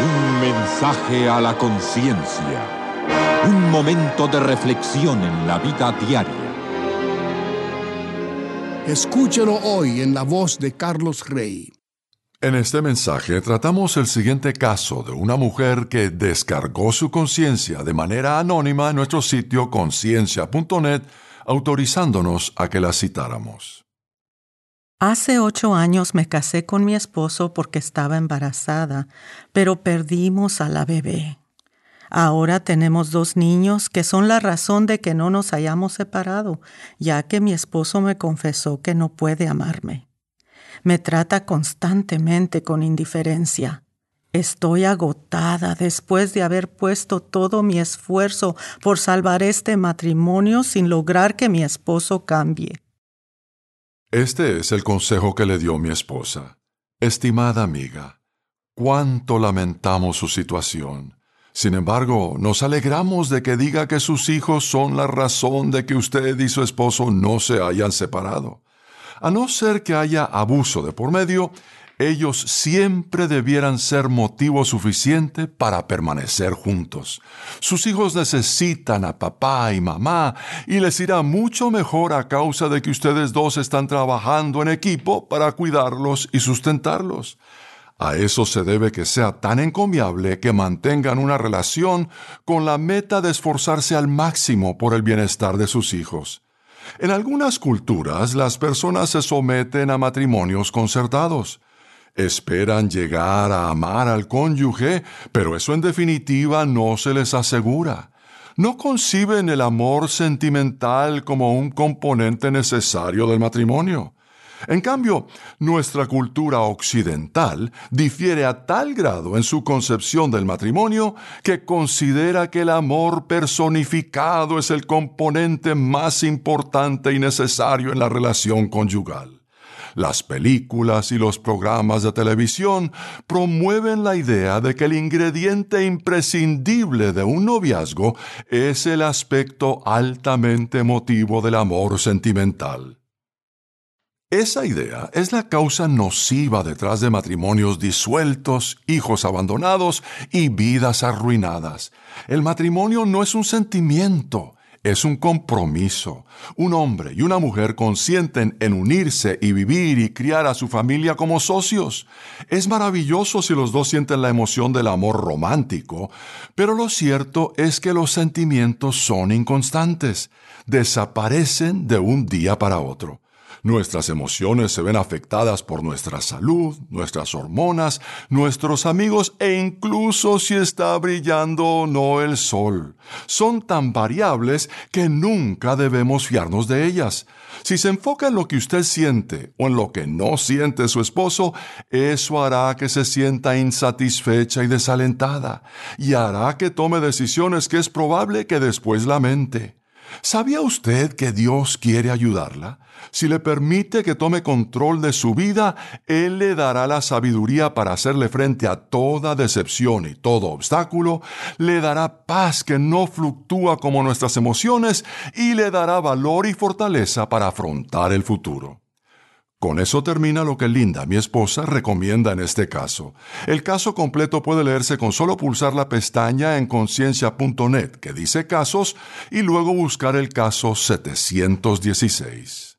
Un mensaje a la conciencia. Un momento de reflexión en la vida diaria. Escúchelo hoy en la voz de Carlos Rey. En este mensaje tratamos el siguiente caso de una mujer que descargó su conciencia de manera anónima en nuestro sitio conciencia.net, autorizándonos a que la citáramos. Hace 8 años me casé con mi esposo porque estaba embarazada, pero perdimos a la bebé. Ahora tenemos 2 niños que son la razón de que no nos hayamos separado, ya que mi esposo me confesó que no puede amarme. Me trata constantemente con indiferencia. Estoy agotada después de haber puesto todo mi esfuerzo por salvar este matrimonio sin lograr que mi esposo cambie. Este es el consejo que le dio mi esposa. Estimada amiga, cuánto lamentamos su situación. Sin embargo, nos alegramos de que diga que sus hijos son la razón de que usted y su esposo no se hayan separado. A no ser que haya abuso de por medio, ellos siempre debieran ser motivo suficiente para permanecer juntos. Sus hijos necesitan a papá y mamá y les irá mucho mejor a causa de que ustedes dos están trabajando en equipo para cuidarlos y sustentarlos. A eso se debe que sea tan encomiable que mantengan una relación con la meta de esforzarse al máximo por el bienestar de sus hijos. En algunas culturas, las personas se someten a matrimonios concertados. Esperan llegar a amar al cónyuge, pero eso en definitiva no se les asegura. No conciben el amor sentimental como un componente necesario del matrimonio. En cambio, nuestra cultura occidental difiere a tal grado en su concepción del matrimonio que considera que el amor personificado es el componente más importante y necesario en la relación conyugal. Las películas y los programas de televisión promueven la idea de que el ingrediente imprescindible de un noviazgo es el aspecto altamente emotivo del amor sentimental. Esa idea es la causa nociva detrás de matrimonios disueltos, hijos abandonados y vidas arruinadas. El matrimonio no es un sentimiento. Es un compromiso. Un hombre y una mujer consienten en unirse y vivir y criar a su familia como socios. Es maravilloso si los dos sienten la emoción del amor romántico, pero lo cierto es que los sentimientos son inconstantes. Desaparecen de un día para otro. Nuestras emociones se ven afectadas por nuestra salud, nuestras hormonas, nuestros amigos e incluso si está brillando o no el sol. Son tan variables que nunca debemos fiarnos de ellas. Si se enfoca en lo que usted siente o en lo que no siente su esposo, eso hará que se sienta insatisfecha y desalentada y hará que tome decisiones que es probable que después lamente. ¿Sabía usted que Dios quiere ayudarla? Si le permite que tome control de su vida, Él le dará la sabiduría para hacerle frente a toda decepción y todo obstáculo, le dará paz que no fluctúa como nuestras emociones y le dará valor y fortaleza para afrontar el futuro. Con eso termina lo que Linda, mi esposa, recomienda en este caso. El caso completo puede leerse con solo pulsar la pestaña en conciencia.net que dice casos y luego buscar el caso 716.